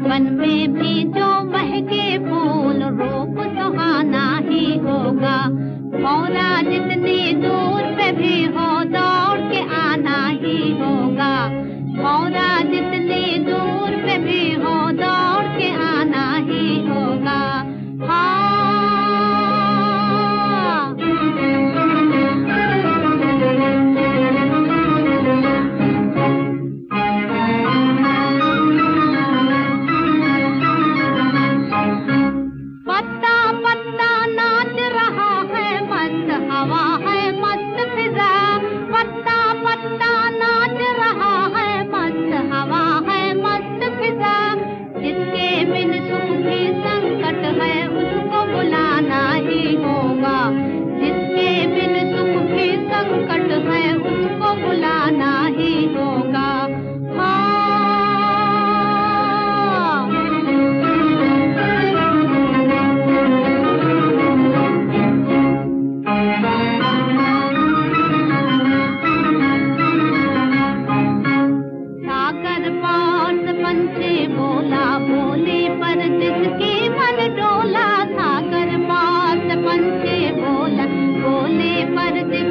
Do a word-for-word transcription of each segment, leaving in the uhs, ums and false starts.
One में भी जो महके फूल रूप सुहाना ही होगा। भौरा जितनी दूर पे भी हो दौड़ के आना ही होगा। भौरा जितनी दूर पे भी हो दौड़ के आना ही होगा।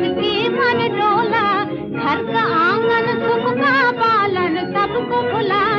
घर का आंगन सुख का पालन सबको भुला